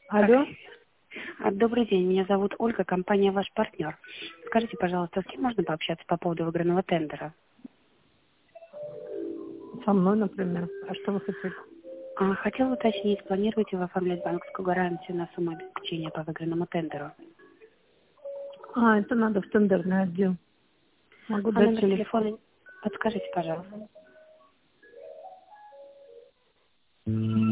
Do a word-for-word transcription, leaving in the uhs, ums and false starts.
Алло. А, Добрый день, меня зовут Ольга, компания «Ваш партнер». Скажите, пожалуйста, с кем можно пообщаться по поводу выигранного тендера? Со мной, например. А что вы хотели? А, Хотела уточнить, планируете вы оформлять банковскую гарантию на сумму обеспечения по выигранному тендеру? А, это надо в тендерный отдел. Могу А дать номер телефон. телефона подскажите, пожалуйста.